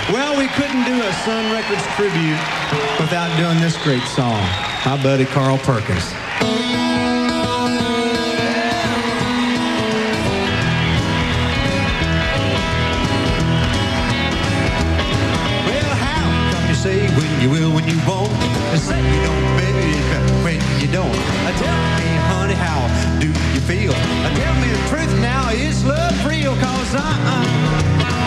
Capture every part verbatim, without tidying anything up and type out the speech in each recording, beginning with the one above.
Well, we couldn't do a Sun Records tribute without doing this great song. My buddy Carl Perkins. Well, how come you say when you will, when you won't, and say you don't, baby, when you don't? Uh, tell me, honey, how do you feel? Uh, tell me the truth now, is love real? Cause I, uh,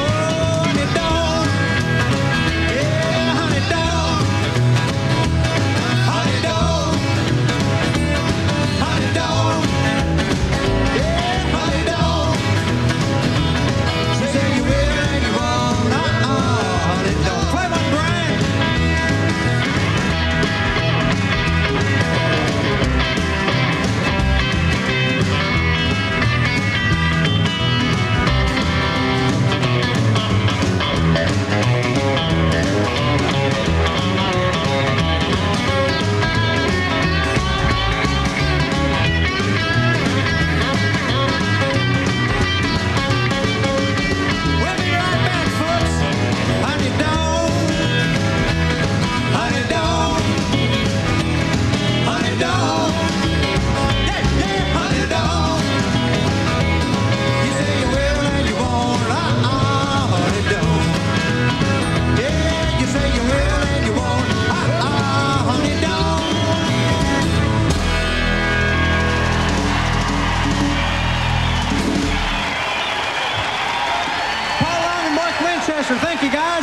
thank you, guys.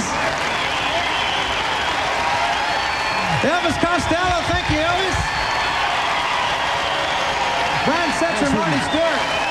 Elvis Costello, thank you, Elvis. Brian Setzer, Marty Stewart.